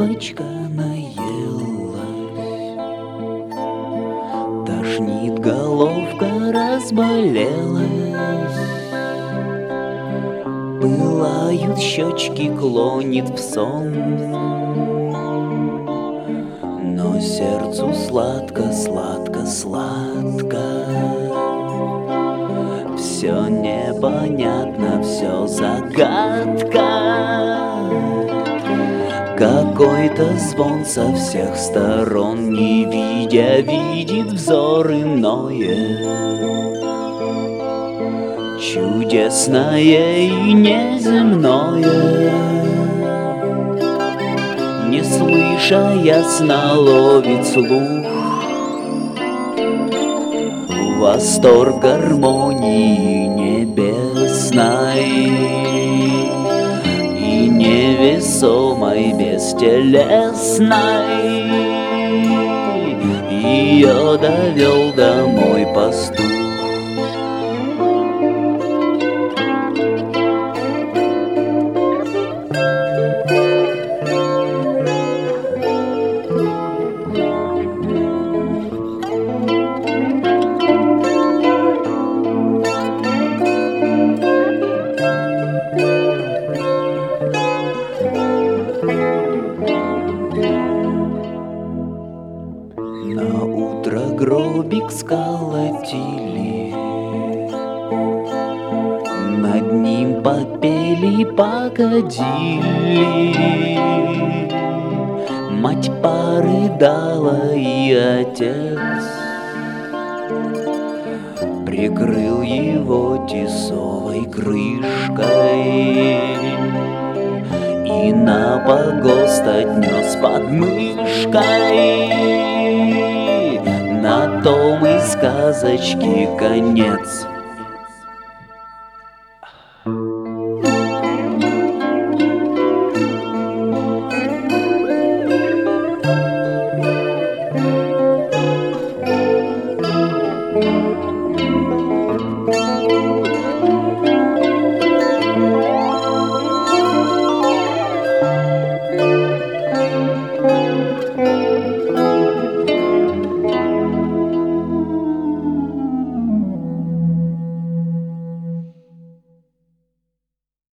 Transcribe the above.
девочка наелась, тошнит, головка разболелась, пылают щечки, клонит в сон, но сердцу сладко, сладко, сладко. Все непонятно, все загадка. Какой-то звон со всех сторон, не видя, видит взор иное, чудесное и неземное. Не слыша, ясно ловит слух восторг гармонии небесной и невесомой, бестелесной. Ее довел домой пастух. На утро гробик сколотили, над ним попели, погодили. Мать порыдала, и отец прикрыл его тесовой крышкой и на погост отнес под мышкой. На том и сказочки конец.